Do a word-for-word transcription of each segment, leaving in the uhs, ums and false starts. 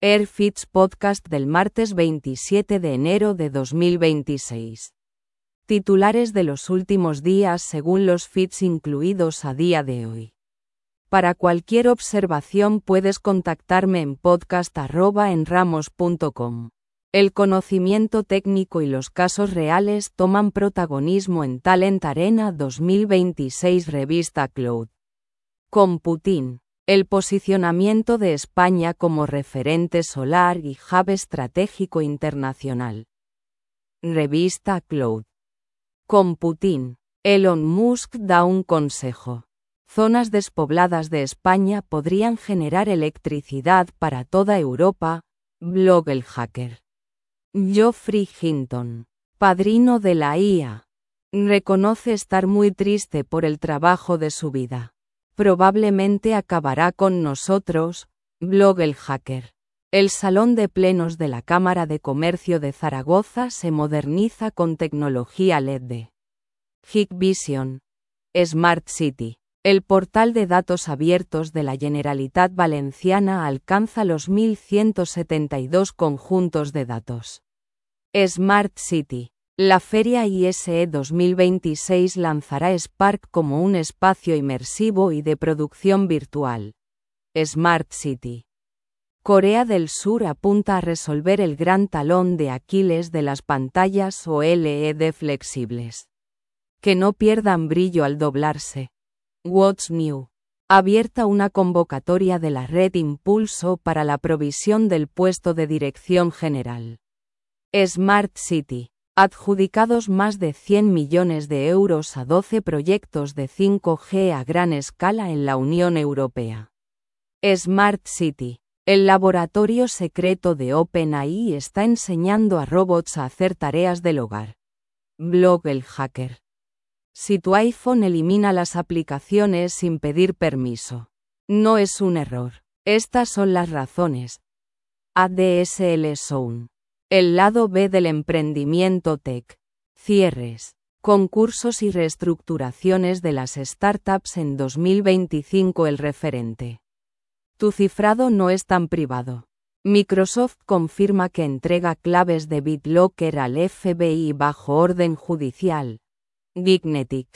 AirFits Podcast del martes veintisiete de enero de dos mil veintiséis. Titulares de los últimos días según los feeds incluidos a día de hoy. Para cualquier observación puedes contactarme en podcast arroba enramos punto com. El conocimiento técnico y los casos reales toman protagonismo en Talent Arena dos mil veintiséis Revista Cloud. Computin. El posicionamiento de España como referente solar y hub estratégico internacional. Revista Cloud. Computin. Elon Musk da un consejo. Zonas despobladas de España podrían generar electricidad para toda Europa. Blog El Hacker. Geoffrey Hinton. Padrino de la I A. Reconoce estar muy triste por el trabajo de su vida. Probablemente acabará con nosotros. Blog El Hacker. El Salón de Plenos de la Cámara de Comercio de Zaragoza se moderniza con tecnología L E D. Hikvision. Smart City. El portal de datos abiertos de la Generalitat Valenciana alcanza los mil ciento setenta y dos conjuntos de datos. Smart City. La Feria I S E dos mil veintiséis lanzará Spark como un espacio inmersivo y de producción virtual. Smart City. Corea del Sur apunta a resolver el gran talón de Aquiles de las pantallas O L E D flexibles. Que no pierdan brillo al doblarse. What's New. Abierta una convocatoria de la red Impulso para la provisión del puesto de dirección general. Smart City. Adjudicados más de cien millones de euros a doce proyectos de cinco G a gran escala en la Unión Europea. Smart City. El laboratorio secreto de OpenAI está enseñando a robots a hacer tareas del hogar. Blog El Hacker. Si tu iPhone elimina las aplicaciones sin pedir permiso. No es un error. Estas son las razones. A D S L Zone. El lado B del emprendimiento tech. Cierres, concursos y reestructuraciones de las startups en dos mil veinticinco. El referente. Tu cifrado no es tan privado. Microsoft confirma que entrega claves de BitLocker al F B I bajo orden judicial. Gignetic.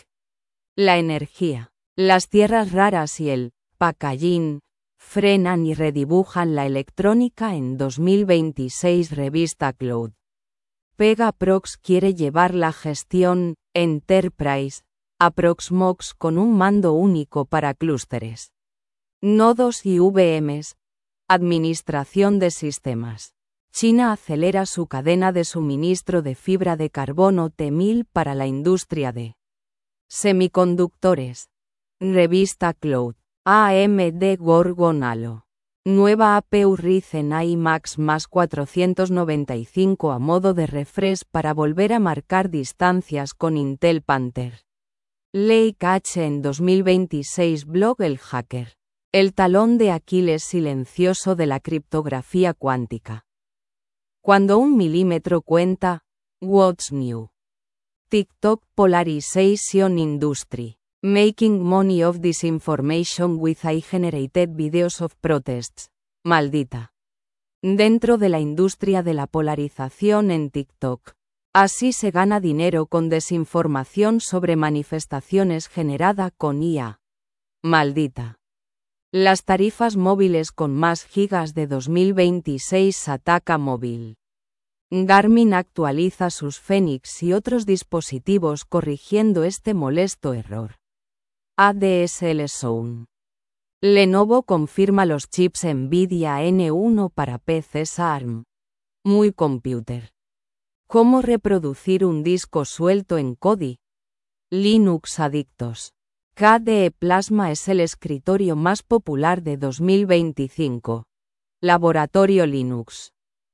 La energía, las tierras raras y el packaging frenan y redibujan la electrónica en dos mil veintiséis Revista Cloud. Pegaprox quiere llevar la gestión Enterprise a Proxmox con un mando único para clústeres. Nodos y V Ms. Administración de sistemas. China acelera su cadena de suministro de fibra de carbono T mil para la industria de semiconductores. Revista Cloud. A M D Gorgon Halo. Nueva A P U Ryzen iMax más cuatrocientos noventa y cinco a modo de refresh para volver a marcar distancias con Intel Panther. Ley Cache en dos mil veintiséis. Blog El Hacker. El talón de Aquiles silencioso de la criptografía cuántica. Cuando un milímetro cuenta. What's New. TikTok Polarization Industry. Making money of disinformation with AI-generated videos of protests. Maldita. Dentro de la industria de la polarización en TikTok. Así se gana dinero con desinformación sobre manifestaciones generada con I A. Maldita. Las tarifas móviles con más gigas de dos mil veintiséis. Ataca móvil. Garmin actualiza sus Fenix y otros dispositivos corrigiendo este molesto error. A D S L Zone. Lenovo confirma los chips Nvidia N uno para P Cs A R M. Muy computer. ¿Cómo reproducir un disco suelto en Kodi? Linux adictos. K D E Plasma es el escritorio más popular de dos mil veinticinco. Laboratorio Linux.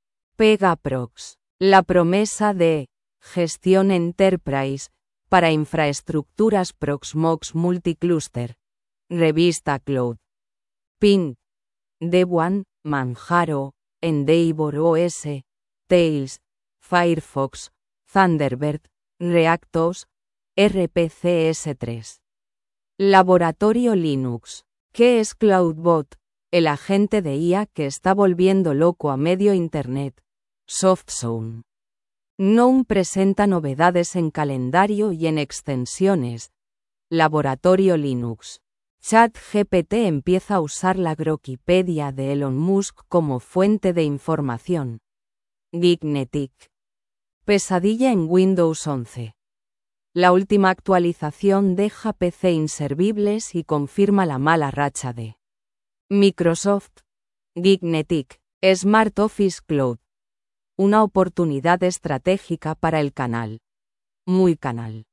Pegaprox. La promesa de gestión Enterprise para infraestructuras Proxmox Multicluster. Revista Cloud. Pint. Debian, Manjaro, Endeavor O S, Tails, Firefox, Thunderbird, ReactOS, R P C S tres. Laboratorio Linux. ¿Qué es CloudBot? el agente de I A que está volviendo loco a medio Internet, SoftZone. Noam presenta novedades en calendario y en extensiones. Laboratorio Linux. ChatGPT empieza a usar la Grokipedia de Elon Musk como fuente de información. Geeknetic. Pesadilla en Windows once. La última actualización deja P C inservibles y confirma la mala racha de Microsoft. Geeknetic. Smart Office Cloud. Una oportunidad estratégica para el canal. Muy canal.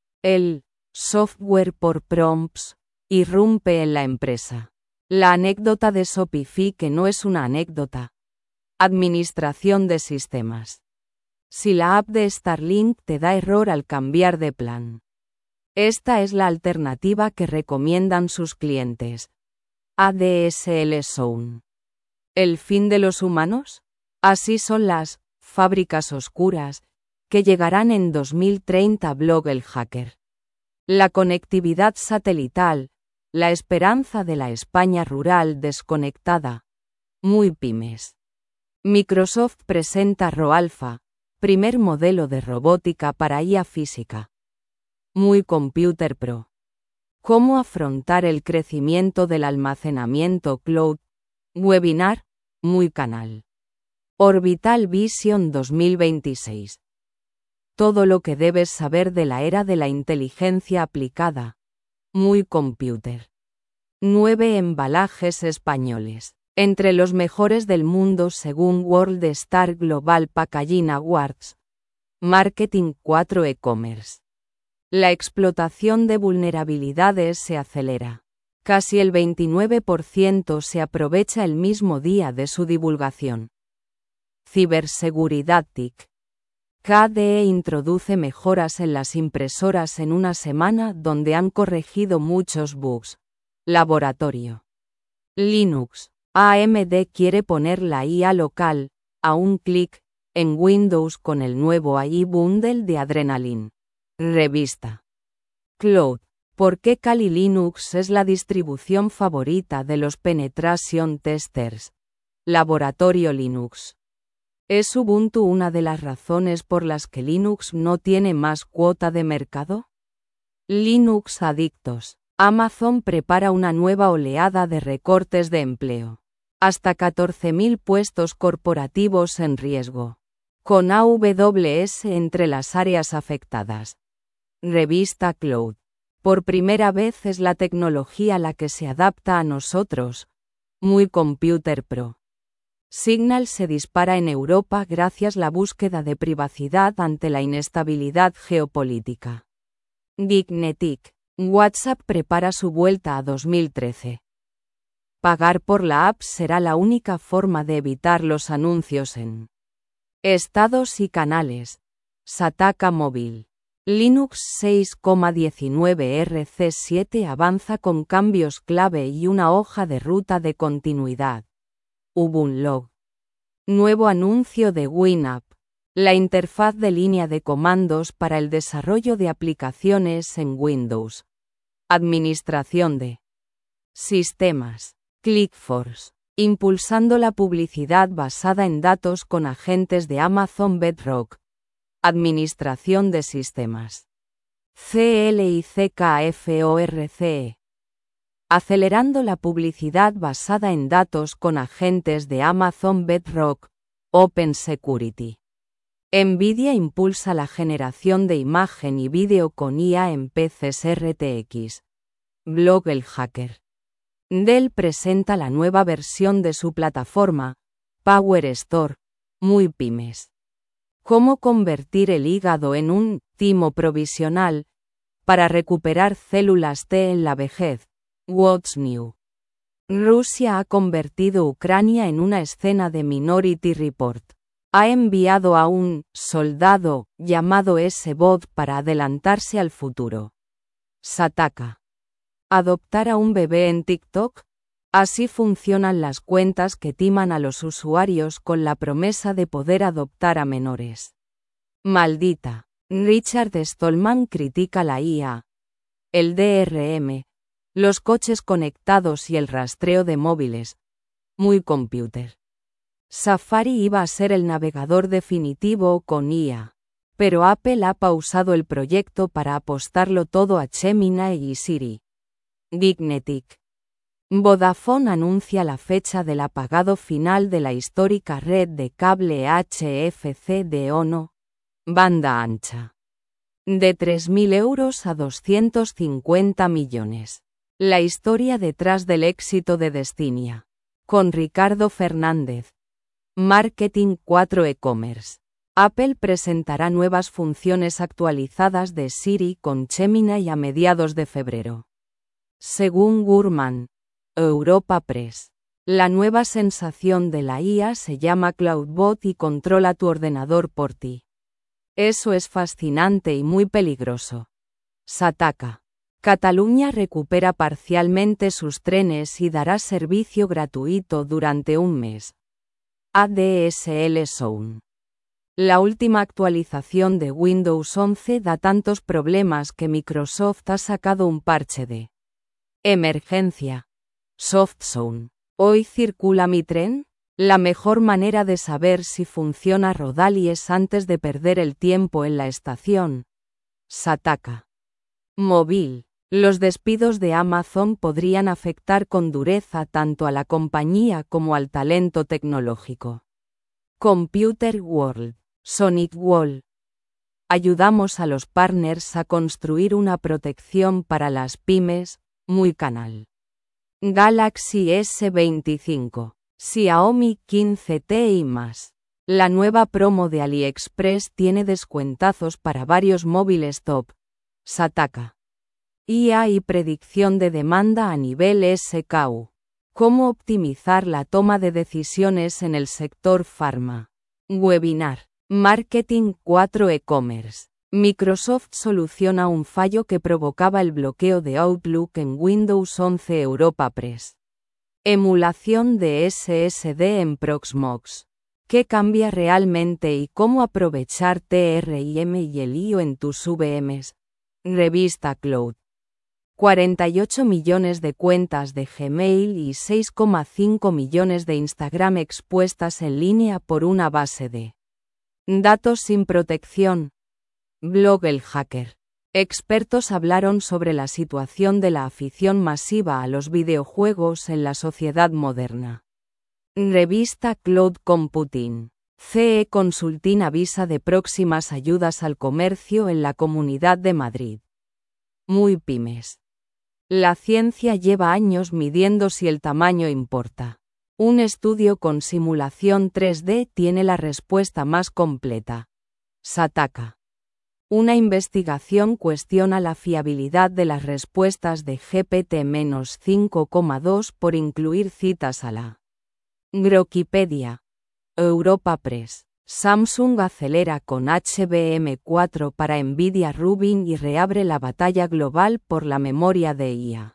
El software por prompts irrumpe en la empresa. La anécdota de Shopify que no es una anécdota. Administración de sistemas. Si la app de Starlink te da error al cambiar de plan. Esta es la alternativa que recomiendan sus clientes. A D S L Zone. ¿El fin de los humanos? Así son las fábricas oscuras que llegarán en dos mil treinta. Blog El Hacker. La conectividad satelital, la esperanza de la España rural desconectada. Muy pymes. Microsoft presenta RoAlpha, primer modelo de robótica para I A física. Muy Computer Pro. ¿Cómo afrontar el crecimiento del almacenamiento cloud? Webinar, Muy canal. Orbital Vision dos mil veintiséis. Todo lo que debes saber de la era de la inteligencia aplicada. Muy Computer. Nueve embalajes españoles. Entre los mejores del mundo según World Star Global Packaging Awards. Marketing cuatro E-commerce. La explotación de vulnerabilidades se acelera. Casi el veintinueve por ciento se aprovecha el mismo día de su divulgación. Ciberseguridad T I C. K D E introduce mejoras en las impresoras en una semana donde han corregido muchos bugs. Laboratorio. Linux. A M D quiere poner la I A local, a un clic, en Windows con el nuevo A I Bundle de Adrenaline. Revista. Cloud. ¿Por qué Kali Linux es la distribución favorita de los penetration testers? Laboratorio Linux. ¿Es Ubuntu una de las razones por las que Linux no tiene más cuota de mercado? Linux Adictos. Amazon prepara una nueva oleada de recortes de empleo. Hasta catorce mil puestos corporativos en riesgo. Con A W S entre las áreas afectadas. Revista Cloud. Por primera vez es la tecnología la que se adapta a nosotros. Muy Computer Pro. Signal se dispara en Europa gracias a la búsqueda de privacidad ante la inestabilidad geopolítica. Geeknetic. WhatsApp prepara su vuelta a dos mil trece. Pagar por la app será la única forma de evitar los anuncios en estados y canales. Sataka Móvil. Linux seis punto diecinueve R C siete avanza con cambios clave y una hoja de ruta de continuidad. Ubunlog. Nuevo anuncio de WinApp. La interfaz de línea de comandos para el desarrollo de aplicaciones en Windows. Administración de sistemas. ClickForce. Impulsando la publicidad basada en datos con agentes de Amazon Bedrock. Administración de sistemas. CLICKFORCE. Acelerando la publicidad basada en datos con agentes de Amazon Bedrock. Open Security. NVIDIA impulsa la generación de imagen y vídeo con I A en P Cs R T X. Blog El Hacker. Dell presenta la nueva versión de su plataforma, PowerStore, muy pymes. ¿Cómo convertir el hígado en un timo provisional para recuperar células T en la vejez? What's New. Rusia ha convertido Ucrania en una escena de Minority Report. Ha enviado a un soldado llamado S-Bot para adelantarse al futuro. Sataka. ¿Adoptar a un bebé en TikTok? Así funcionan las cuentas que timan a los usuarios con la promesa de poder adoptar a menores. Maldita. Richard Stallman critica la I A. El D R M, los coches conectados y el rastreo de móviles. Muy computer. Safari iba a ser el navegador definitivo con I A, pero Apple ha pausado el proyecto para apostarlo todo a Gemini y Siri. Geeknetic. Vodafone anuncia la fecha del apagado final de la histórica red de cable H F C de ONO, banda ancha. De tres mil euros a doscientos cincuenta millones. La historia detrás del éxito de Destinia. Con Ricardo Fernández. Marketing cuatro e-commerce. Apple presentará nuevas funciones actualizadas de Siri con Gemini a mediados de febrero. Según Gurman, Europa Press. La nueva sensación de la I A se llama CloudBot y controla tu ordenador por ti. Eso es fascinante y muy peligroso. Sataka. Cataluña recupera parcialmente sus trenes y dará servicio gratuito durante un mes. A D S L Zone. La última actualización de Windows once da tantos problemas que Microsoft ha sacado un parche de emergencia. SoftZone. ¿Hoy circula mi tren? La mejor manera de saber si funciona Rodali es antes de perder el tiempo en la estación. Sataka. Móvil. Los despidos de Amazon podrían afectar con dureza tanto a la compañía como al talento tecnológico. Computer World. Sonic Wall. Ayudamos a los partners a construir una protección para las pymes, muy canal. Galaxy S veinticinco, Xiaomi quince T y más. La nueva promo de AliExpress tiene descuentazos para varios móviles top. Sataka. I A y predicción de demanda a nivel S K U. ¿Cómo optimizar la toma de decisiones en el sector farma? Webinar. Marketing cuatro e-commerce. Microsoft soluciona un fallo que provocaba el bloqueo de Outlook en Windows once Europa Press. Emulación de S S D en Proxmox. ¿Qué cambia realmente y cómo aprovechar T R I M y el I O en tus V Ms? Revista Cloud. cuarenta y ocho millones de cuentas de Gmail y seis coma cinco millones de Instagram expuestas en línea por una base de datos sin protección. Blog El Hacker. Expertos hablaron sobre la situación de la afición masiva a los videojuegos en la sociedad moderna. Revista Cloud Computing. C E Consulting avisa de próximas ayudas al comercio en la Comunidad de Madrid. Muy pymes. La ciencia lleva años midiendo si el tamaño importa. Un estudio con simulación tres D tiene la respuesta más completa. Sataka. Una investigación cuestiona la fiabilidad de las respuestas de G P T cinco coma dos por incluir citas a la Grokipedia. Europa Press. Samsung acelera con H B M cuatro para Nvidia Rubin y reabre la batalla global por la memoria de I A.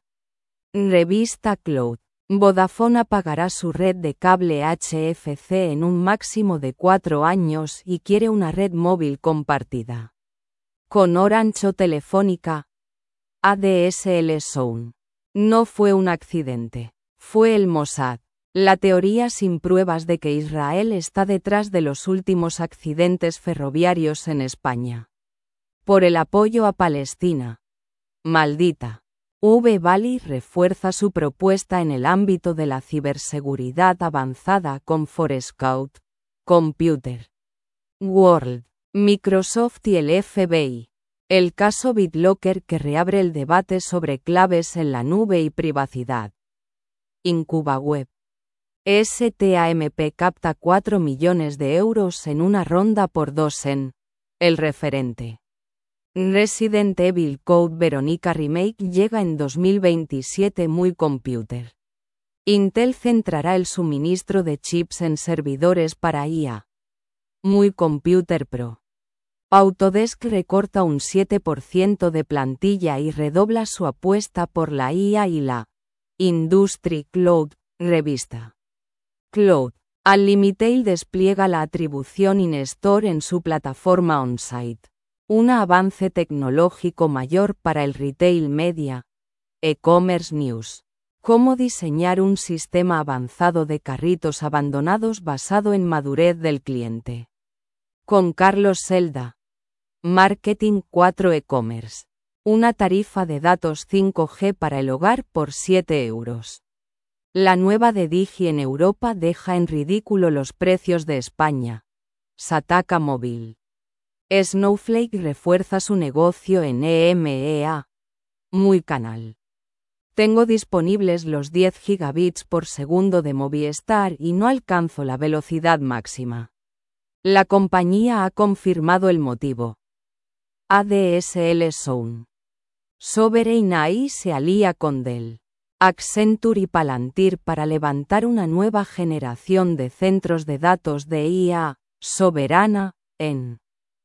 Revista Cloud. Vodafone apagará su red de cable H F C en un máximo de cuatro años y quiere una red móvil compartida con Orange o Telefónica. A D S L Zone. No fue un accidente. Fue el Mossad. La teoría sin pruebas de que Israel está detrás de los últimos accidentes ferroviarios en España. Por el apoyo a Palestina. Maldita. V-Valley refuerza su propuesta en el ámbito de la ciberseguridad avanzada con Forescout. Computer World. Microsoft y el F B I. El caso BitLocker que reabre el debate sobre claves en la nube y privacidad. IncubaWeb. STAMP capta cuatro millones de euros en una ronda por dos en El Referente. Resident Evil Code Veronica Remake llega en dos mil veintisiete. Muy computer. Intel centrará el suministro de chips en servidores para I A. Muy Computer Pro. Autodesk recorta un siete por ciento de plantilla y redobla su apuesta por la I A y la Industry Cloud. Revista Cloud. Unlimited despliega la atribución in-store en su plataforma on-site. Un avance tecnológico mayor para el retail media. E-Commerce News. Cómo diseñar un sistema avanzado de carritos abandonados basado en madurez del cliente. Con Carlos Selda. Marketing cuatro E-Commerce. Una tarifa de datos cinco G para el hogar por siete euros. La nueva de Digi en Europa deja en ridículo los precios de España. Sataka Móvil. Snowflake refuerza su negocio en E M E A. Muy canal. Tengo disponibles los diez gigabits por segundo de Movistar y no alcanzo la velocidad máxima. La compañía ha confirmado el motivo. A D S L Sound. Sovereign A I se alía con Dell, Accenture y Palantir para levantar una nueva generación de centros de datos de I A soberana en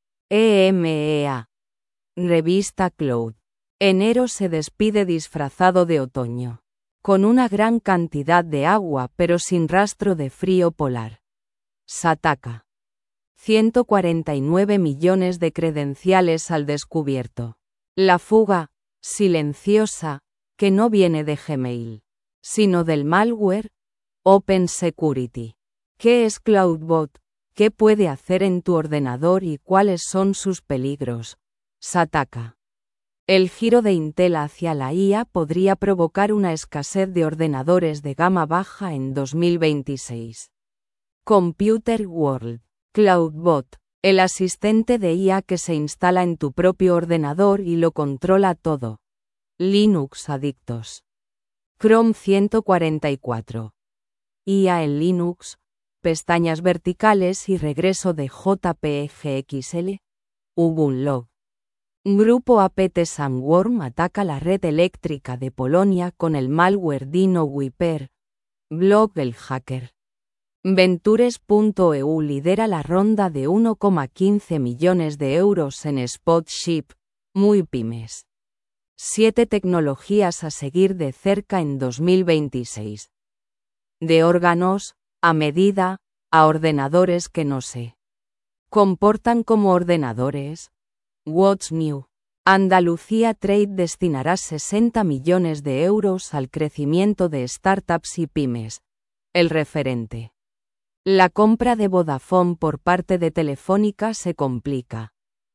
E M E A. Revista Cloud. Enero se despide disfrazado de otoño, con una gran cantidad de agua pero sin rastro de frío polar. Sataka. ciento cuarenta y nueve millones de credenciales al descubierto. La fuga, silenciosa, que no viene de Gmail, sino del malware. Open Security. ¿Qué es CloudBot? ¿Qué puede hacer en tu ordenador y cuáles son sus peligros? Sataka. El giro de Intel hacia la I A podría provocar una escasez de ordenadores de gama baja en dos mil veintiséis. Computer World. CloudBot. El asistente de I A que se instala en tu propio ordenador y lo controla todo. Linux Adictos. Chrome ciento cuarenta y cuatro. I A en Linux, pestañas verticales y regreso de J P G X L. Ubunlog. Grupo apt Sandworm ataca la red eléctrica de Polonia con el malware Dino Wiper. Blog El Hacker. Ventures punto e u lidera la ronda de uno coma quince millones de euros en Spotship. Muy pymes. Siete tecnologías a seguir de cerca en dos mil veintiséis. De órganos, a medida, a ordenadores que no se comportan como ordenadores. What's New. Andalucía Trade destinará sesenta millones de euros al crecimiento de startups y pymes. El referente. La compra de Vodafone por parte de Telefónica se complica.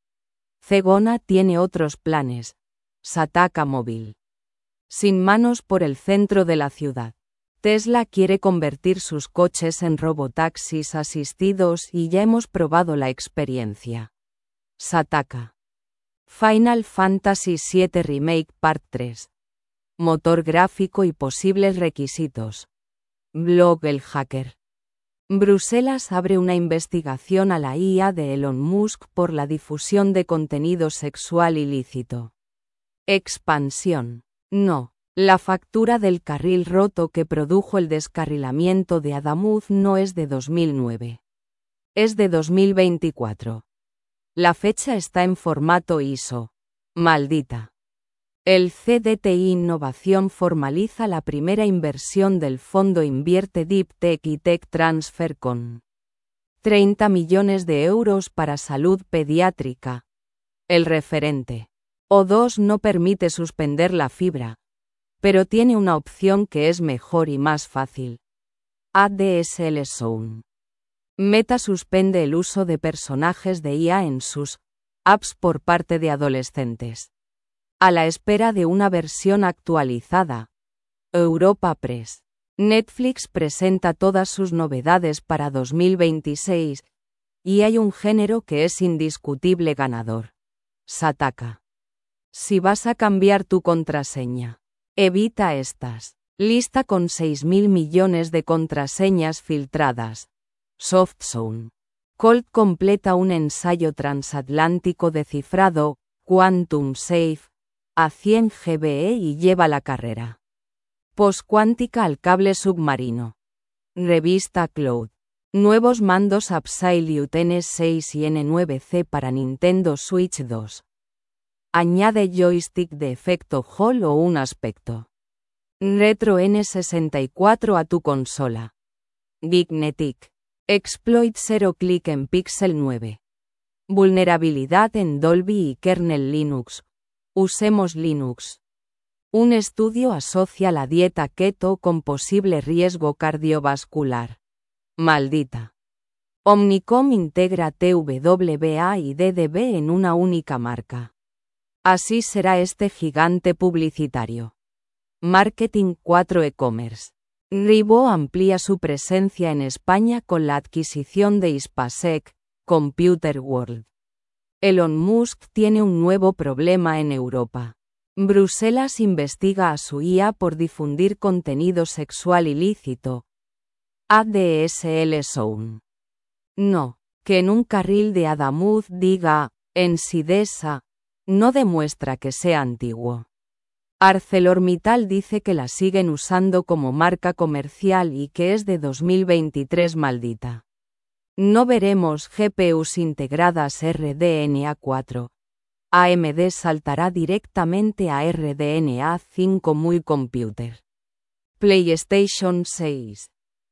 Zegona tiene otros planes. Sataka Móvil. Sin manos por el centro de la ciudad. Tesla quiere convertir sus coches en robotaxis asistidos y ya hemos probado la experiencia. Sataka. Final Fantasy siete Remake Part tres. Motor gráfico y posibles requisitos. Blog El Hacker. Bruselas abre una investigación a la I A de Elon Musk por la difusión de contenido sexual ilícito. Expansión. No. La factura del carril roto que produjo el descarrilamiento de Adamuz no es de dos mil nueve. Es de dos mil veinticuatro. La fecha está en formato I S O. Maldita. El C D T I Innovación formaliza la primera inversión del fondo Invierte Deep Tech y Tech Transfer con treinta millones de euros para salud pediátrica. El referente. O dos no permite suspender la fibra, pero tiene una opción que es mejor y más fácil. A D S L Sound. Meta suspende el uso de personajes de I A en sus apps por parte de adolescentes. A la espera de una versión actualizada. Europa Press. Netflix presenta todas sus novedades para dos mil veintiséis, y hay un género que es indiscutible ganador. Sataka. Si vas a cambiar tu contraseña, evita estas. Lista con seis mil millones de contraseñas filtradas. SoftZone. Colt completa un ensayo transatlántico de cifrado, Quantum Safe, a cien gigabytes y lleva la carrera poscuántica al cable submarino. Revista Cloud. Nuevos mandos Absolute N seis y N nueve C para Nintendo Switch dos. Añade joystick de efecto Hall o un aspecto retro N sesenta y cuatro a tu consola. Geeknetic. Exploit cero clic en Pixel nueve. Vulnerabilidad en Dolby y kernel Linux. Usemos Linux. Un estudio asocia la dieta keto con posible riesgo cardiovascular. Maldita. Omnicom integra T W A y D D B en una única marca. Así será este gigante publicitario. Marketing cuatro e-commerce. Ribó amplía su presencia en España con la adquisición de Hispasec, Computer World. Elon Musk tiene un nuevo problema en Europa. Bruselas investiga a su I A por difundir contenido sexual ilícito. A D S L Zone. No, que en un carril de Adamuz diga, en Sidesa, no demuestra que sea antiguo. ArcelorMittal dice que la siguen usando como marca comercial y que es de dos mil veintitrés. Maldita. No veremos G P Us integradas R D N A cuatro. A M D saltará directamente a R D N A cinco muy computer. PlayStation seis.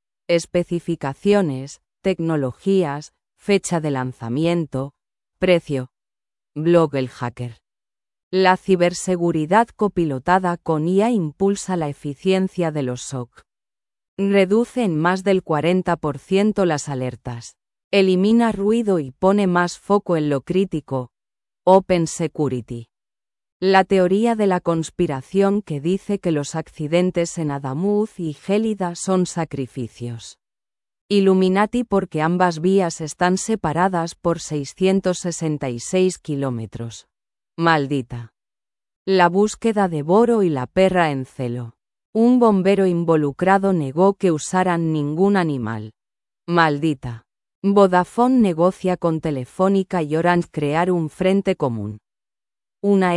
Especificaciones, tecnologías, fecha de lanzamiento, precio. Blog El Hacker. La ciberseguridad copilotada con I A impulsa la eficiencia de los S O C. Reduce en más del cuarenta por ciento las alertas. Elimina ruido y pone más foco en lo crítico. Open Security. La teoría de la conspiración que dice que los accidentes en Adamuz y Gélida son sacrificios. Illuminati porque ambas vías están separadas por seiscientos sesenta y seis kilómetros. Maldita. La búsqueda de Boro y la perra en celo. Un bombero involucrado negó que usaran ningún animal. Maldita. Vodafone negocia con Telefónica y Orange crear un frente común. Una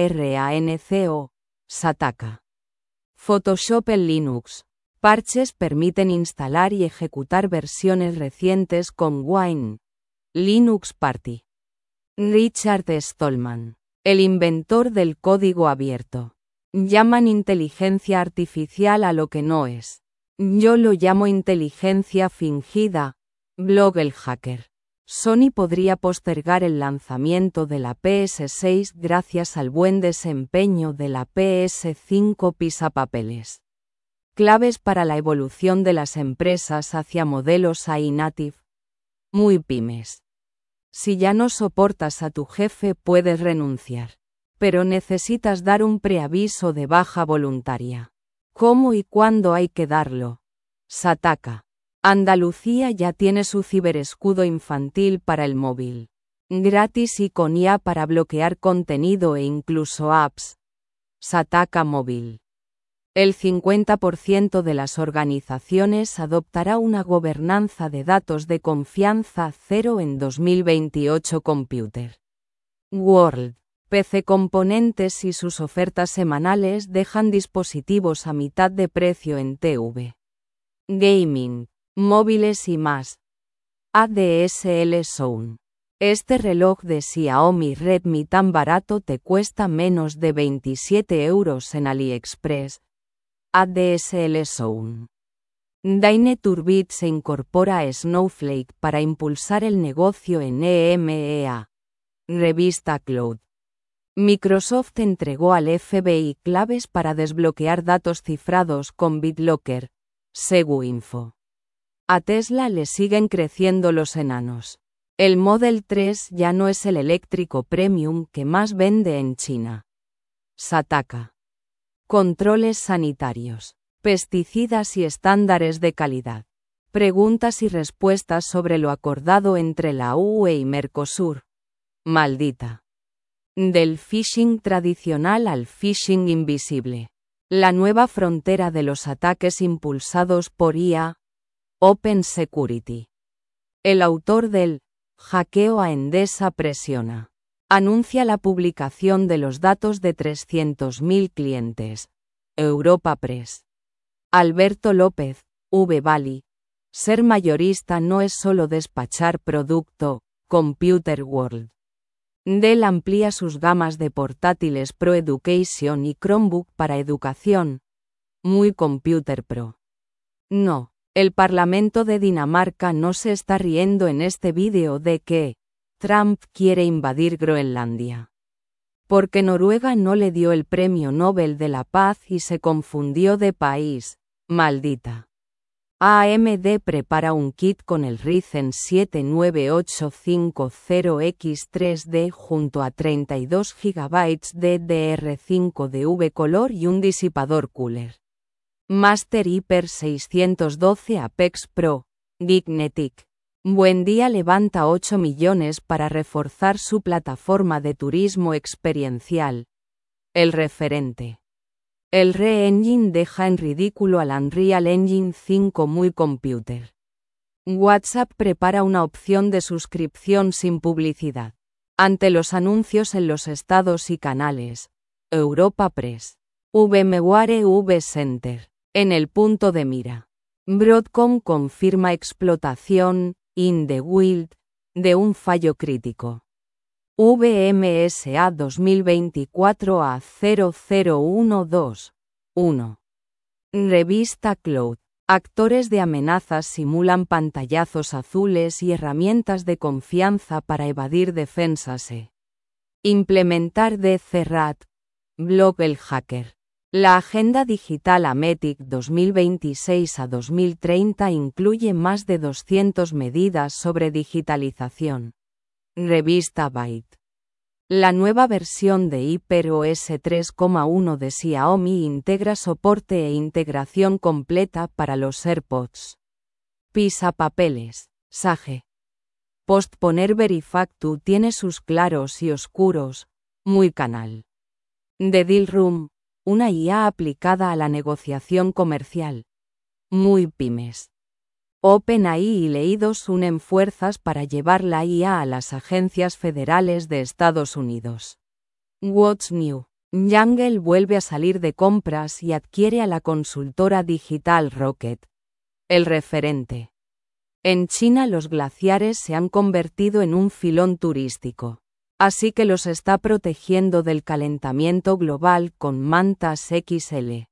RANCO. Sataka. Photoshop en Linux. Parches permiten instalar y ejecutar versiones recientes con Wine. Linux Party. Richard Stallman. El inventor del código abierto. Llaman inteligencia artificial a lo que no es. Yo lo llamo inteligencia fingida. Blog El Hacker. Sony podría postergar el lanzamiento de la P S seis gracias al buen desempeño de la P S cinco pisapapeles. Claves para la evolución de las empresas hacia modelos A I native. Muy pymes. Si ya no soportas a tu jefe puedes renunciar. Pero necesitas dar un preaviso de baja voluntaria. ¿Cómo y cuándo hay que darlo? Sataka. Andalucía ya tiene su ciberescudo infantil para el móvil. Gratis y con I A para bloquear contenido e incluso apps. Sataka Móvil. El cincuenta por ciento de las organizaciones adoptará una gobernanza de datos de confianza cero en dos mil veintiocho. Computer World. P C Componentes y sus ofertas semanales dejan dispositivos a mitad de precio en T V. Gaming, móviles y más. A D S L Zone. Este reloj de Xiaomi Redmi tan barato te cuesta menos de veintisiete euros en AliExpress. A D S L Zone. Dynaturbit se incorpora a Snowflake para impulsar el negocio en E M E A. Revista Cloud. Microsoft entregó al F B I claves para desbloquear datos cifrados con BitLocker. SeguInfo. A Tesla le siguen creciendo los enanos. El Model tres ya no es el eléctrico premium que más vende en China. Sataka. Controles sanitarios, pesticidas y estándares de calidad. Preguntas y respuestas sobre lo acordado entre la U E y Mercosur. Maldita. Del phishing tradicional al phishing invisible. La nueva frontera de los ataques impulsados por I A. Open Security. El autor del hackeo a Endesa presiona. Anuncia la publicación de los datos de trescientos mil clientes. Europa Press. Alberto López, V-Valley. Ser mayorista no es solo despachar producto. Computer World. Dell amplía sus gamas de portátiles Pro Education y Chromebook para educación. Muy Computer Pro. No, el Parlamento de Dinamarca no se está riendo en este vídeo de que Trump quiere invadir Groenlandia. Porque Noruega no le dio el Premio Nobel de la Paz y se confundió de país, maldita. A M D prepara un kit con el Ryzen siete nueve ocho cinco cero X tres D junto a treinta y dos gigabytes de D D R cinco de V-Color y un disipador cooler. Master Hyper seiscientos doce Apex Pro, Geeknetic. Buen Día levanta ocho millones para reforzar su plataforma de turismo experiencial. El referente. El Re-Engine deja en ridículo al Unreal Engine cinco muy computer. WhatsApp prepara una opción de suscripción sin publicidad. Ante los anuncios en los estados y canales. Europa Press. VMware vCenter. En el punto de mira. Broadcom confirma explotación, in the wild, de un fallo crítico. V M S A dos mil veinticuatro A cero cero uno dos uno. Revista Cloud. Actores de amenazas simulan pantallazos azules y herramientas de confianza para evadir defensas e implementar D C RAT. Blog El Hacker. La Agenda Digital Ametic dos mil veintiséis a dos mil treinta incluye más de doscientas medidas sobre digitalización. Revista Byte. La nueva versión de HyperOS tres punto uno de Xiaomi integra soporte e integración completa para los AirPods. Pisapapeles. Sage. Postponer Verifactu tiene sus claros y oscuros, muy canal. The Deal Room. Una I A aplicada a la negociación comercial. Muy pymes. OpenAI y Leidos unen fuerzas para llevar la I A a las agencias federales de Estados Unidos. What's New? Jungle vuelve a salir de compras y adquiere a la consultora digital Rocket. El referente. En China los glaciares se han convertido en un filón turístico. Así que los está protegiendo del calentamiento global con mantas X L.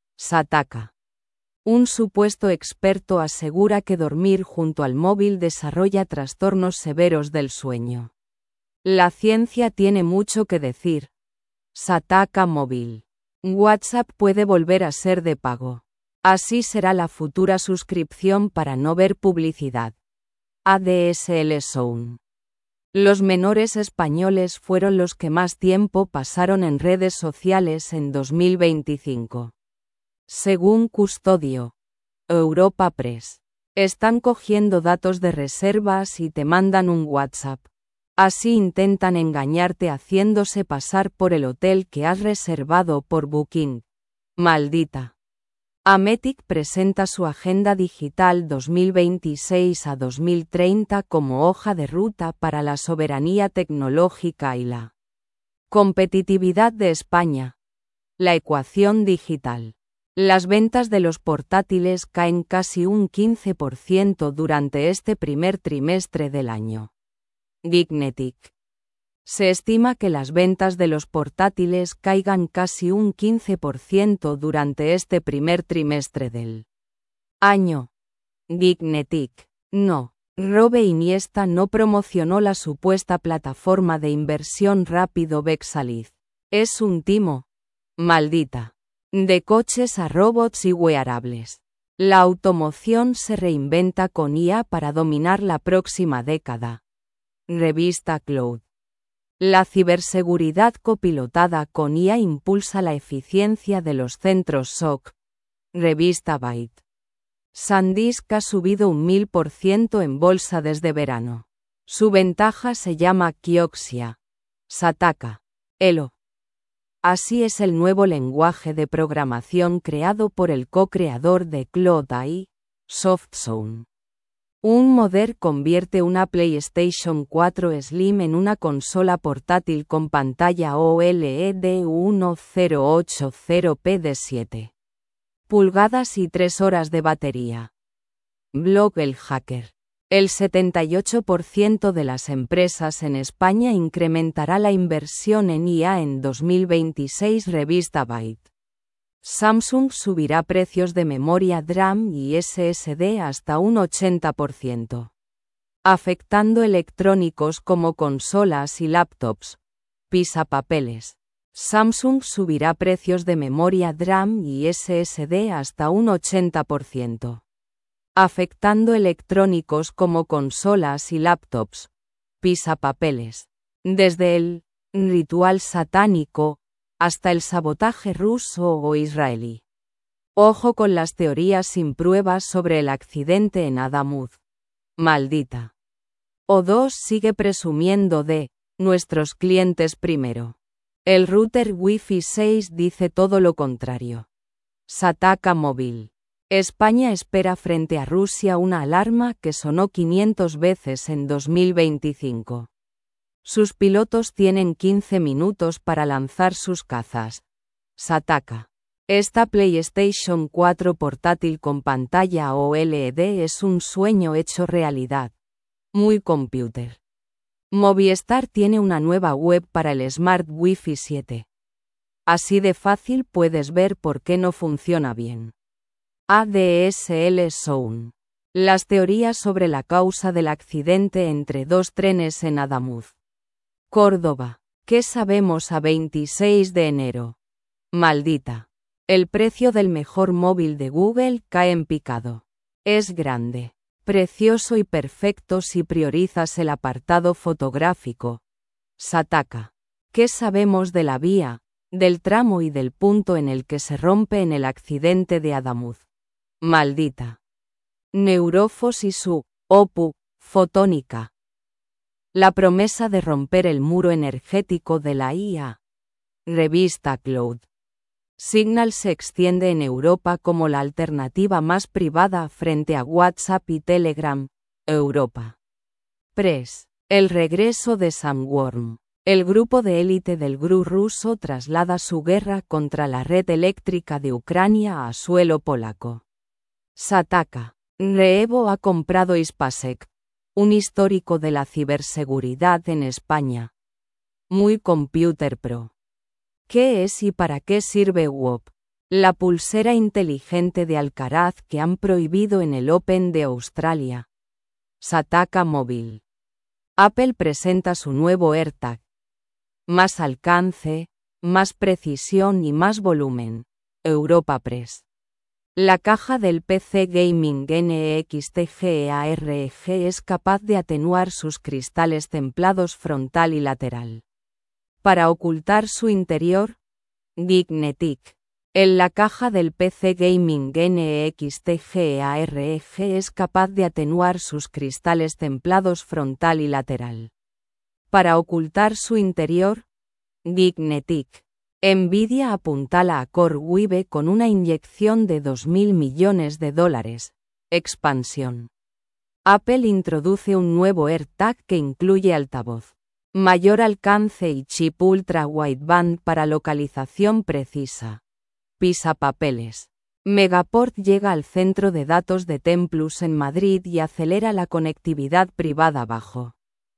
Sataka. Un supuesto experto asegura que dormir junto al móvil desarrolla trastornos severos del sueño. La ciencia tiene mucho que decir. Sataka Móvil. WhatsApp puede volver a ser de pago. Así será la futura suscripción para no ver publicidad. A D S L Zone. Los menores españoles fueron los que más tiempo pasaron en redes sociales en dos mil veinticinco. Según Custodio. Europa Press. Están cogiendo datos de reservas y te mandan un WhatsApp. Así intentan engañarte haciéndose pasar por el hotel que has reservado por Booking. Maldita. Ametic presenta su Agenda Digital dos mil veintiséis a dos mil treinta como hoja de ruta para la soberanía tecnológica y la competitividad de España. La ecuación digital. Las ventas de los portátiles caen casi un quince por ciento durante este primer trimestre del año. Geeknetic. Se estima que las ventas de los portátiles caigan casi un quince por ciento durante este primer trimestre del año. Geeknetic. No. Robe Iniesta no promocionó la supuesta plataforma de inversión rápido Bexaliz. Es un timo. Maldita. De coches a robots y wearables. La automoción se reinventa con I A para dominar la próxima década. Revista Cloud. La ciberseguridad copilotada con I A impulsa la eficiencia de los centros S O C. Revista Byte. SanDisk ha subido un mil por ciento en bolsa desde verano. Su ventaja se llama Kioxia. Sataka. Elo. Así es el nuevo lenguaje de programación creado por el co-creador de Cloud A I, SoftZone. Un modder convierte una PlayStation cuatro Slim en una consola portátil con pantalla OLED diez ochenta p de siete pulgadas y tres horas de batería. Blog El Hacker. El setenta y ocho por ciento de las empresas en España incrementará la inversión en I A en dos mil veintiséis. Revista Byte. Samsung subirá precios de memoria D R A M y S S D hasta un ochenta por ciento, afectando electrónicos como consolas y laptops. Pisapapeles. Samsung subirá precios de memoria D RAM y S S D hasta un ochenta por ciento. Afectando electrónicos como consolas y laptops. Pisapapeles. Desde el ritual satánico hasta el sabotaje ruso o israelí. Ojo con las teorías sin pruebas sobre el accidente en Adamuz. Maldita. O dos sigue presumiendo de nuestros clientes primero. El router Wi-Fi seis dice todo lo contrario. Sataka Móvil. España espera frente a Rusia una alarma que sonó quinientas veces en dos mil veinticinco. Sus pilotos tienen quince minutos para lanzar sus cazas. Sataka. Esta PlayStation cuatro portátil con pantalla O L E D es un sueño hecho realidad. Muy computer. Movistar tiene una nueva web para el Smart Wi-Fi siete. Así de fácil puedes ver por qué no funciona bien. A D S L Sound. Las teorías sobre la causa del accidente entre dos trenes en Adamuz. Córdoba. ¿Qué sabemos a veintiséis de enero? Maldita. El precio del mejor móvil de Google cae en picado. Es grande, precioso y perfecto si priorizas el apartado fotográfico. Sataka. ¿Qué sabemos de la vía, del tramo y del punto en el que se rompe en el accidente de Adamuz? Maldita. Neurofos y su Opus fotónica. La promesa de romper el muro energético de la I A. Revista Cloud. Signal se extiende en Europa como la alternativa más privada frente a WhatsApp y Telegram. Europa. Press. El regreso de Sandworm. El grupo de élite del G R U ruso traslada su guerra contra la red eléctrica de Ucrania a suelo polaco. Sataka. Reevo ha comprado Ispasec, un histórico de la ciberseguridad en España. Muy Computer Pro. ¿Qué es y para qué sirve W O P? La pulsera inteligente de Alcaraz que han prohibido en el Open de Australia. Sataka Móvil. Apple presenta su nuevo AirTag. Más alcance, más precisión y más volumen. Europa Press. La caja del P C Gaming N X T G A R G es capaz de atenuar sus cristales templados frontal y lateral. Para ocultar su interior, Geeknetic. En la caja del P C Gaming N X T G A R G es capaz de atenuar sus cristales templados frontal y lateral. Para ocultar su interior, Geeknetic. Nvidia apuntala a CoreWeave con una inyección de dos mil millones de dólares. Expansión. Apple introduce un nuevo AirTag que incluye altavoz, mayor alcance y chip ultra wideband para localización precisa. Pisapapeles. Megaport llega al centro de datos de Templus en Madrid y acelera la conectividad privada bajo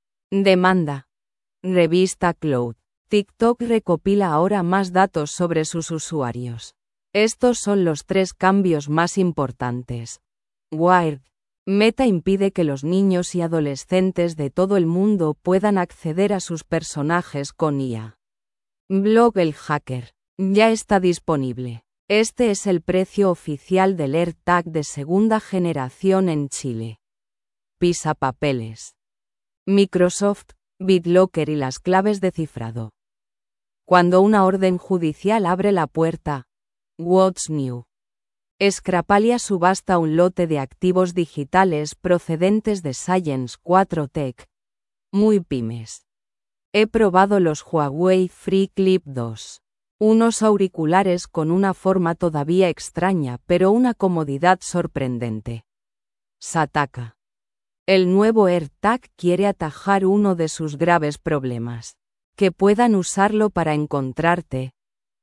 demanda. Revista Cloud. TikTok recopila ahora más datos sobre sus usuarios. Estos son los tres cambios más importantes. Wired. Meta impide que los niños y adolescentes de todo el mundo puedan acceder a sus personajes con I A. Blog El Hacker. Ya está disponible. Este es el precio oficial del AirTag de segunda generación en Chile. Pisapapeles. Microsoft, BitLocker y las claves de cifrado. Cuando una orden judicial abre la puerta. What's New? Scrapalia subasta un lote de activos digitales procedentes de Science cuatro Tech. Muy pymes. He probado los Huawei Free Clip dos. Unos auriculares con una forma todavía extraña pero una comodidad sorprendente. Sataka. El nuevo AirTag quiere atajar uno de sus graves problemas. Que puedan usarlo para encontrarte.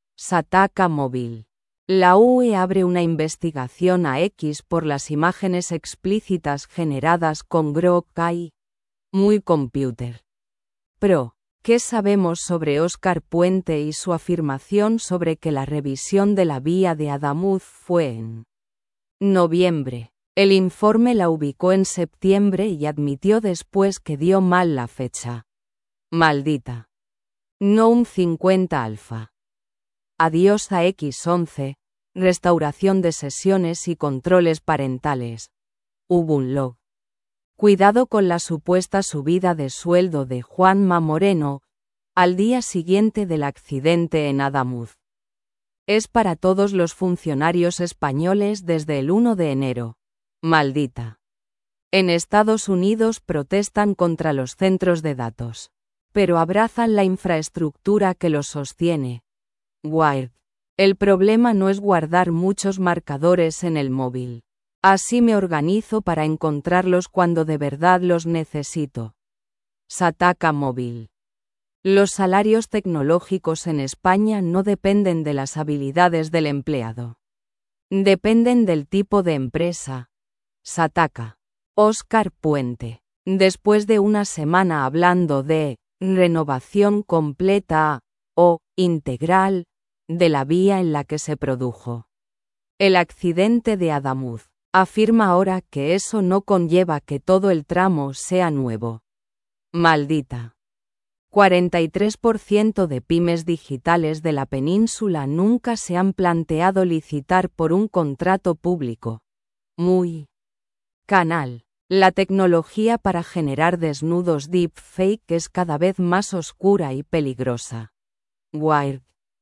Sataka Móvil. La U E abre una investigación a X por las imágenes explícitas generadas con Grok A I. Muy Computer Pro. ¿Qué sabemos sobre Óscar Puente y su afirmación sobre que la revisión de la vía de Adamuz fue en noviembre? El informe la ubicó en septiembre y admitió después que dio mal la fecha. Maldita. GNOME cincuenta Alpha. Adiós a equis once, restauración de sesiones y controles parentales. Ubunlog. Cuidado con la supuesta subida de sueldo de Juanma Moreno, al día siguiente del accidente en Adamuz. Es para todos los funcionarios españoles desde el uno de enero. Maldita. En Estados Unidos protestan contra los centros de datos, pero abrazan la infraestructura que los sostiene. Wired. El problema no es guardar muchos marcadores en el móvil. Así me organizo para encontrarlos cuando de verdad los necesito. Sataka Móvil. Los salarios tecnológicos en España no dependen de las habilidades del empleado. Dependen del tipo de empresa. Sataka. Óscar Puente. Después de una semana hablando de renovación completa o integral de la vía en la que se produjo el accidente de Adamuz, afirma ahora que eso no conlleva que todo el tramo sea nuevo. Maldita. cuarenta y tres por ciento de pymes digitales de la península nunca se han planteado licitar por un contrato público. Muy. Canal. La tecnología para generar desnudos deepfake es cada vez más oscura y peligrosa. Wired.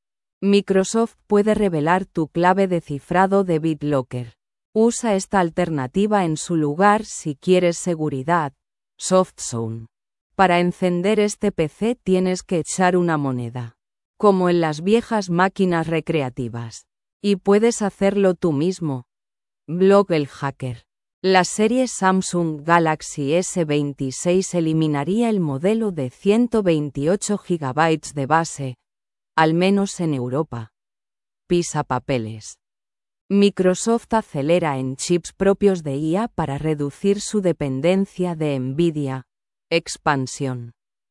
Microsoft puede revelar tu clave de cifrado de BitLocker. Usa esta alternativa en su lugar si quieres seguridad. SoftZone. Para encender este P C tienes que echar una moneda, como en las viejas máquinas recreativas. Y puedes hacerlo tú mismo. Blog el Hacker. La serie Samsung Galaxy ese veintiséis eliminaría el modelo de ciento veintiocho gigabytes de base, al menos en Europa. Pisapapeles. Microsoft acelera en chips propios de I A para reducir su dependencia de Nvidia. Expansión.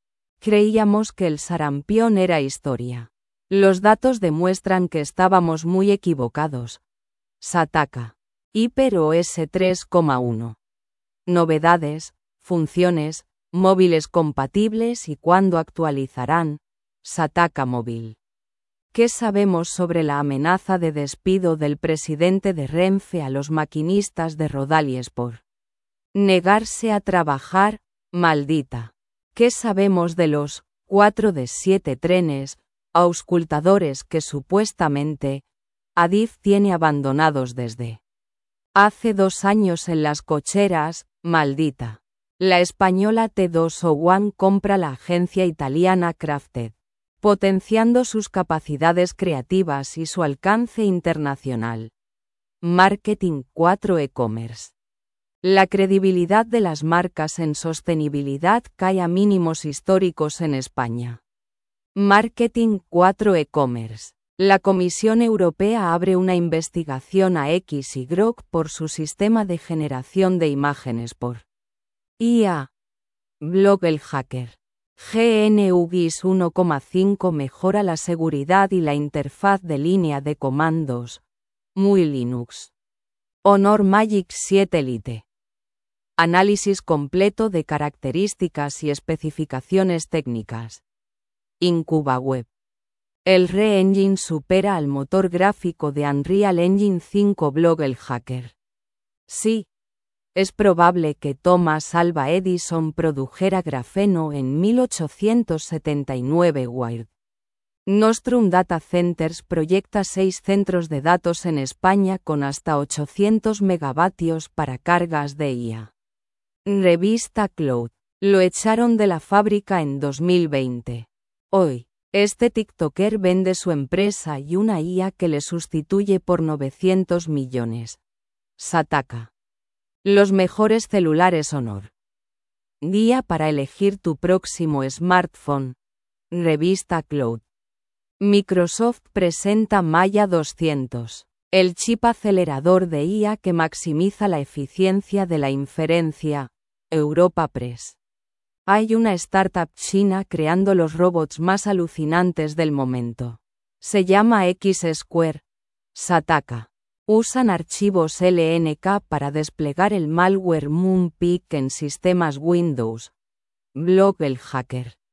Creíamos que el sarampión era historia. Los datos demuestran que estábamos muy equivocados. Sataka. HyperOS tres punto uno. Novedades, funciones, móviles compatibles y cuándo actualizarán. Sataka Móvil. ¿Qué sabemos sobre la amenaza de despido del presidente de Renfe a los maquinistas de Rodalies por negarse a trabajar? Maldita. ¿Qué sabemos de los cuatro de siete trenes auscultadores que supuestamente Adif tiene abandonados desde hace dos años en las cocheras? Maldita. La española T dos O One compra la agencia italiana Crafted, potenciando sus capacidades creativas y su alcance internacional. Marketing cuatro E-commerce. La credibilidad de las marcas en sostenibilidad cae a mínimos históricos en España. Marketing cuatro E-commerce. La Comisión Europea abre una investigación a X Y por su sistema de generación de imágenes por I A. Blog el Hacker. G N U GIS uno punto cinco mejora la seguridad y la interfaz de línea de comandos. Muy Linux. Honor Magic siete Lite. Análisis completo de características y especificaciones técnicas. IncubaWeb. El Re-Engine supera al motor gráfico de Unreal Engine cinco. Blog el Hacker. Sí. Es probable que Thomas Alva Edison produjera grafeno en mil ochocientos setenta y nueve. Wired. Nostrum Data Centers proyecta seis centros de datos en España con hasta ochocientos megavatios para cargas de I A. Revista Cloud. Lo echaron de la fábrica en dos mil veinte. Hoy, este TikToker vende su empresa y una I A que le sustituye por novecientos millones. Sataka. Los mejores celulares Honor. Guía para elegir tu próximo smartphone. Revista Cloud. Microsoft presenta Maya doscientos, el chip acelerador de I A que maximiza la eficiencia de la inferencia. Europa Press. Hay una startup china creando los robots más alucinantes del momento. Se llama X Square. Sataka. Usan archivos L N K para desplegar el malware Moonpig en sistemas Windows. Blog el Hacker.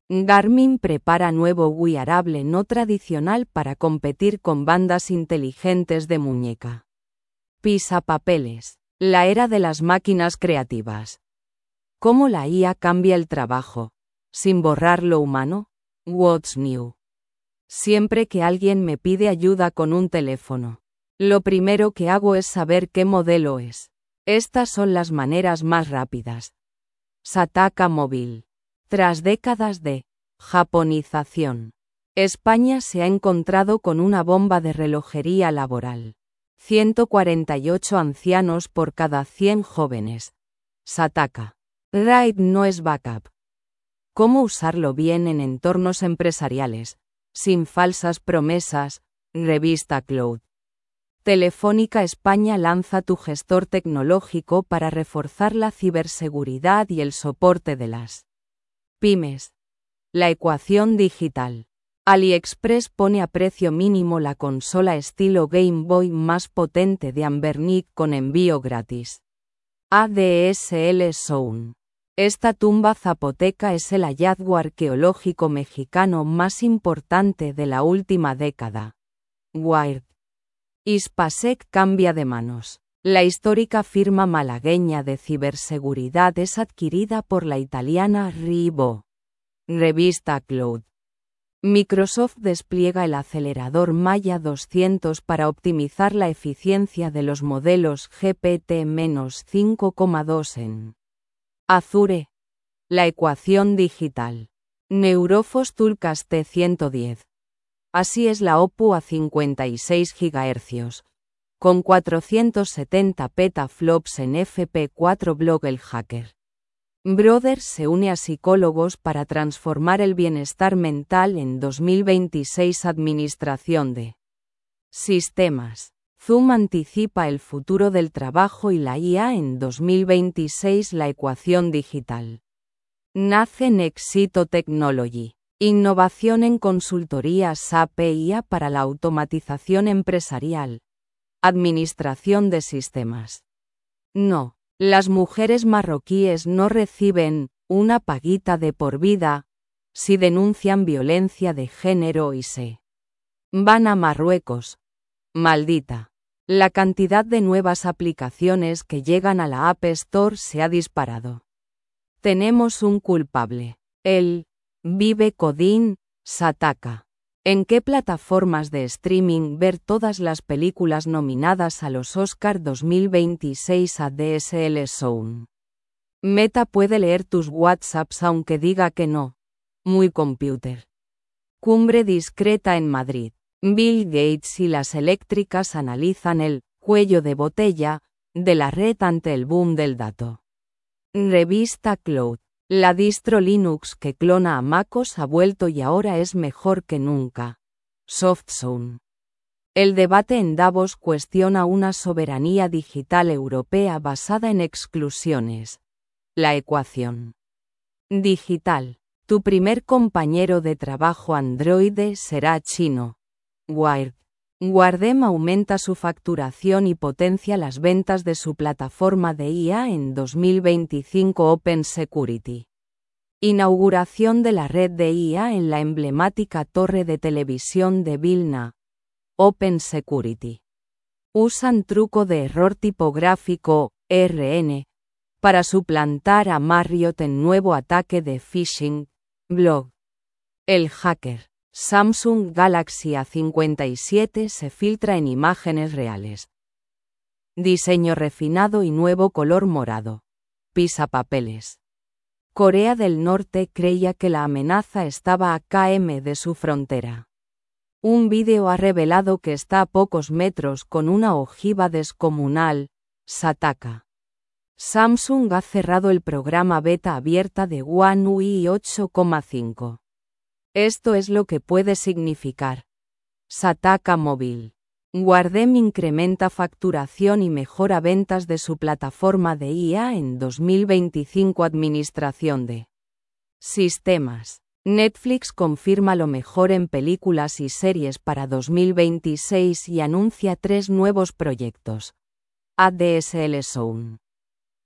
Garmin prepara nuevo wearable no tradicional para competir con bandas inteligentes de muñeca. Pisapapeles. La era de las máquinas creativas. ¿Cómo la I A cambia el trabajo, sin borrar lo humano? What's new? Siempre que alguien me pide ayuda con un teléfono, lo primero que hago es saber qué modelo es. Estas son las maneras más rápidas. Sataka Móvil. Tras décadas de japonización, España se ha encontrado con una bomba de relojería laboral. ciento cuarenta y ocho ancianos por cada cien jóvenes. Sataka. RAID no es backup. ¿Cómo usarlo bien en entornos empresariales, sin falsas promesas? Revista Cloud. Telefónica España lanza tu gestor tecnológico para reforzar la ciberseguridad y el soporte de las pymes. La ecuación digital. AliExpress pone a precio mínimo la consola estilo Game Boy más potente de Anbernic con envío gratis. A D S L Sound. Esta tumba zapoteca es el hallazgo arqueológico mexicano más importante de la última década. Wired. Hispasec cambia de manos. La histórica firma malagueña de ciberseguridad es adquirida por la italiana Ribo. Revista Cloud. Microsoft despliega el acelerador Maya doscientos para optimizar la eficiencia de los modelos G P T cinco coma dos en Azure. La ecuación digital. Neurofos Toolcast T ciento diez. Así es la O P U a cincuenta y seis gigahercios. Con cuatrocientos setenta petaflops en F P cuatro Blog el hacker. Brothers se une a psicólogos para transformar el bienestar mental en dos mil veintiséis. Administración de sistemas. Zoom anticipa el futuro del trabajo y la I A en dos mil veintiséis. La ecuación digital. Nace Nexito Technology. Innovación en consultoría S A P I A para la automatización empresarial. Administración de sistemas. No. Las mujeres marroquíes no reciben una paguita de por vida si denuncian violencia de género y se van a Marruecos. Maldita. La cantidad de nuevas aplicaciones que llegan a la App Store se ha disparado. Tenemos un culpable. El Vive Codín, Sataka. ¿En qué plataformas de streaming ver todas las películas nominadas a los Oscar dos mil veintiséis? A D S L Sound. Meta puede leer tus WhatsApps aunque diga que no. Muy computer. Cumbre discreta en Madrid. Bill Gates y las eléctricas analizan el cuello de botella de la red ante el boom del dato. Revista Cloud. La distro Linux que clona a MacOS ha vuelto y ahora es mejor que nunca. SoftZone. El debate en Davos cuestiona una soberanía digital europea basada en exclusiones. La ecuación digital. Tu primer compañero de trabajo androide será chino. Wired. Guardem aumenta su facturación y potencia las ventas de su plataforma de I A en dos mil veinticinco. Open Security. Inauguración de la red de I A en la emblemática torre de televisión de Vilna. Open Security. Usan truco de error tipográfico, R N, para suplantar a Marriott en nuevo ataque de phishing. Blog. El hacker. Samsung Galaxy A cincuenta y siete se filtra en imágenes reales. Diseño refinado y nuevo color morado. Pisapapeles. Corea del Norte creía que la amenaza estaba a kilómetros de su frontera. Un vídeo ha revelado que está a pocos metros con una ojiva descomunal. Sataka. Samsung ha cerrado el programa beta abierta de One U I ocho coma cinco. Esto es lo que puede significar. Sataka Móvil. Guardem incrementa facturación y mejora ventas de su plataforma de I A en dos mil veinticinco. Administración de sistemas. Netflix confirma lo mejor en películas y series para dos mil veintiséis y anuncia tres nuevos proyectos. A D S L Sound.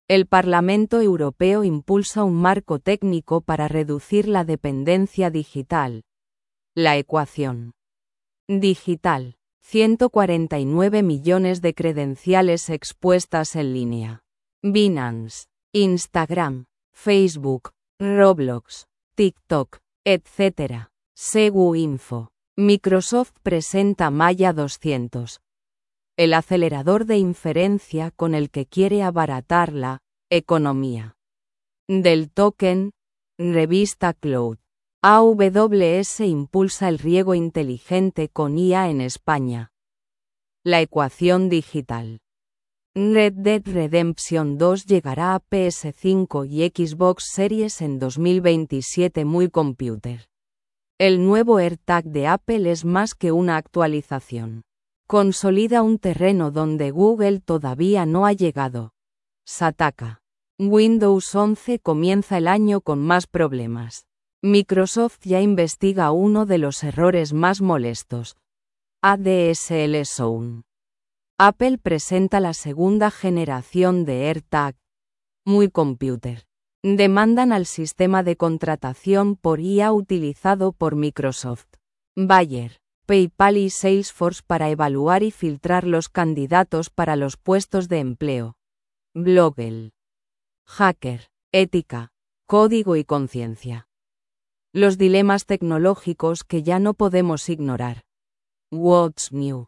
El Parlamento Europeo impulsa un marco técnico para reducir la dependencia digital. La ecuación digital. ciento cuarenta y nueve millones de credenciales expuestas en línea. Binance, Instagram, Facebook, Roblox, TikTok, etcétera. SeguInfo. Microsoft presenta Maya doscientos. El acelerador de inferencia con el que quiere abaratar la economía del token. Revista Cloud. A W S impulsa el riego inteligente con I A en España. La ecuación digital. Red Dead Redemption dos llegará a P S cinco y Xbox Series en dos mil veintisiete. Muy Computer. El nuevo AirTag de Apple es más que una actualización. Consolida un terreno donde Google todavía no ha llegado. Sataka. Windows once comienza el año con más problemas. Microsoft ya investiga uno de los errores más molestos. A D S L Zone. Apple presenta la segunda generación de AirTag. Muy Computer. Demandan al sistema de contratación por I A utilizado por Microsoft. Bayer, PayPal y Salesforce para evaluar y filtrar los candidatos para los puestos de empleo. Blogel. Hacker, ética, código y conciencia. Los dilemas tecnológicos que ya no podemos ignorar. What's New.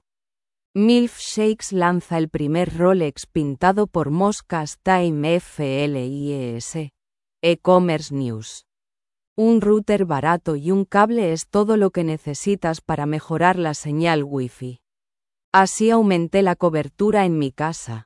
Milkshakes lanza el primer Rolex pintado por moscas Time Flies. E-commerce News. Un router barato y un cable es todo lo que necesitas para mejorar la señal Wi-Fi. Así aumenté la cobertura en mi casa.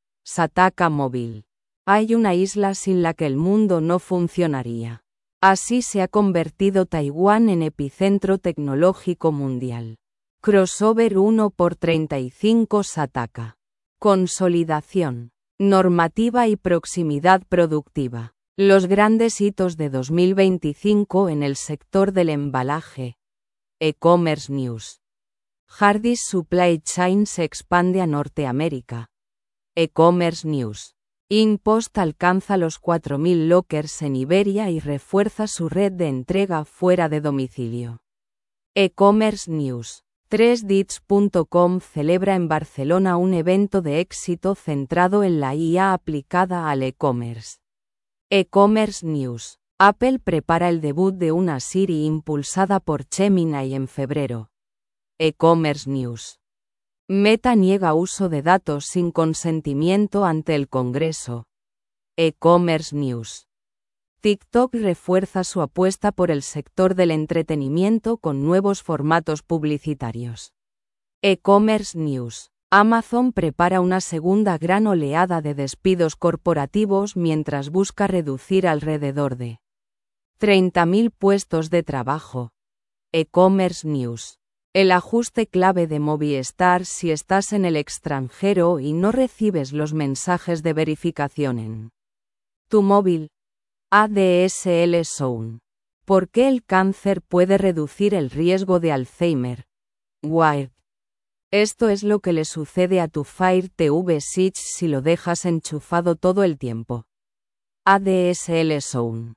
Sataka Móvil. Hay una isla sin la que el mundo no funcionaría. Así se ha convertido Taiwán en epicentro tecnológico mundial. Crossover uno por treinta y cinco. Sataka. Consolidación. Normativa y proximidad productiva. Los grandes hitos de dos mil veinticinco en el sector del embalaje. E-commerce News. Hardee's Supply Chain se expande a Norteamérica. E-commerce News. InPost alcanza los cuatro mil lockers en Iberia y refuerza su red de entrega fuera de domicilio. E-commerce News. tres dits punto com celebra en Barcelona un evento de éxito centrado en la I A aplicada al e-commerce. E-commerce News. Apple prepara el debut de una Siri impulsada por Gemini en febrero. E-commerce News. Meta niega uso de datos sin consentimiento ante el Congreso. E-commerce News. TikTok refuerza su apuesta por el sector del entretenimiento con nuevos formatos publicitarios. E-commerce News. Amazon prepara una segunda gran oleada de despidos corporativos mientras busca reducir alrededor de treinta mil puestos de trabajo. E-commerce News. El ajuste clave de Movistar si estás en el extranjero y no recibes los mensajes de verificación en tu móvil. A D S L Zone. ¿Por qué el cáncer puede reducir el riesgo de Alzheimer? Wired. Esto es lo que le sucede a tu Fire T V Switch si lo dejas enchufado todo el tiempo. A D S L Zone.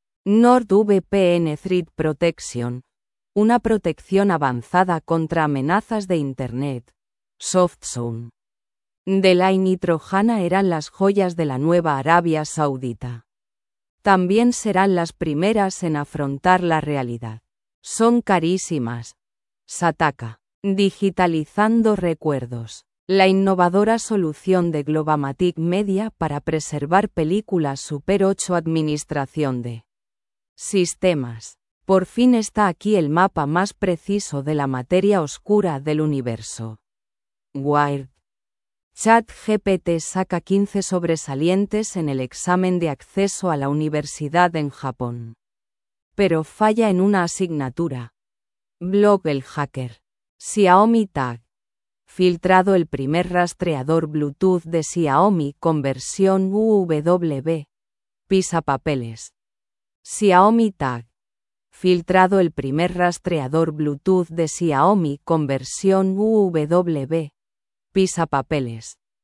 NordVPN Threat Protection. Una protección avanzada contra amenazas de Internet. SoftZone. Delay y Trojana eran las joyas de la nueva Arabia Saudita. También serán las primeras en afrontar la realidad. Son carísimas. Sataka. Digitalizando recuerdos. La innovadora solución de Globamatic Media para preservar películas Super ocho. Administración de sistemas. Por fin está aquí el mapa más preciso de la materia oscura del universo. Wired. ChatGPT saca quince sobresalientes en el examen de acceso a la universidad en Japón. Pero falla en una asignatura. Blog El Hacker. Xiaomi Tag. Filtrado el primer rastreador Bluetooth de Xiaomi con versión U W B. Pisapapeles. Xiaomi Tag. Filtrado el primer rastreador Bluetooth de Xiaomi con versión U W B. Pisapapeles.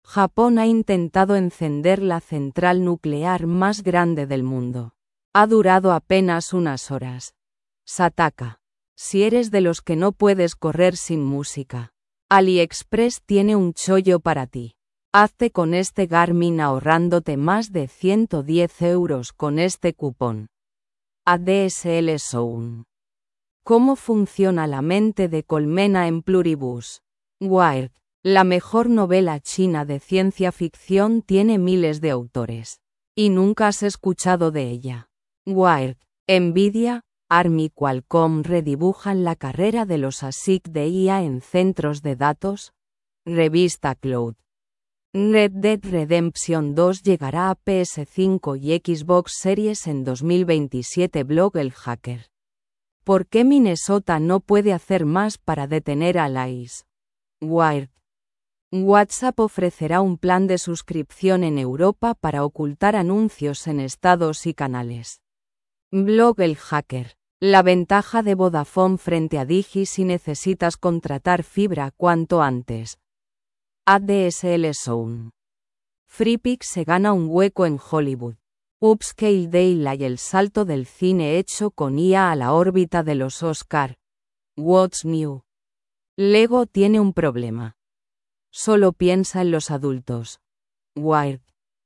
Japón ha intentado encender la central nuclear más grande del mundo. Ha durado apenas unas horas. Sataka. Si eres de los que no puedes correr sin música, AliExpress tiene un chollo para ti. Hazte con este Garmin ahorrándote más de ciento diez euros con este cupón. A D S L Sound. ¿Cómo funciona la mente de colmena en Pluribus? Wired. La mejor novela china de ciencia ficción tiene miles de autores. Y nunca has escuchado de ella. Wired. Nvidia, ARM y Qualcomm redibujan la carrera de los A S I C de I A en centros de datos. Revista Cloud. Red Dead Redemption dos llegará a P S cinco y Xbox Series en dos mil veintisiete. Blog El Hacker. ¿Por qué Minnesota no puede hacer más para detener a ICE? Wired. WhatsApp ofrecerá un plan de suscripción en Europa para ocultar anuncios en estados y canales. Blog El Hacker. La ventaja de Vodafone frente a Digi si necesitas contratar fibra cuanto antes. A D S L Sound. FreePix se gana un hueco en Hollywood. Upscale Daily y el salto del cine hecho con I A a la órbita de los Oscar. What's New? Lego tiene un problema. Solo piensa en los adultos. Wired.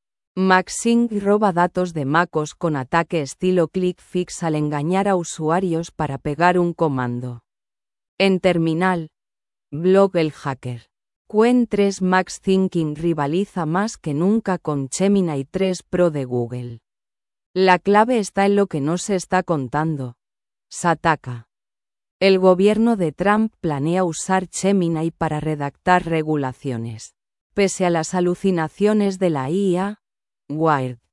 Maxing roba datos de MacOS con ataque estilo ClickFix al engañar a usuarios para pegar un comando. En terminal. Blog El Hacker. Qwen tres Max Thinking rivaliza más que nunca con Gemini tres Pro de Google. La clave está en lo que no se está contando. Sataka. El gobierno de Trump planea usar Gemini para redactar regulaciones. Pese a las alucinaciones de la I A, Wired.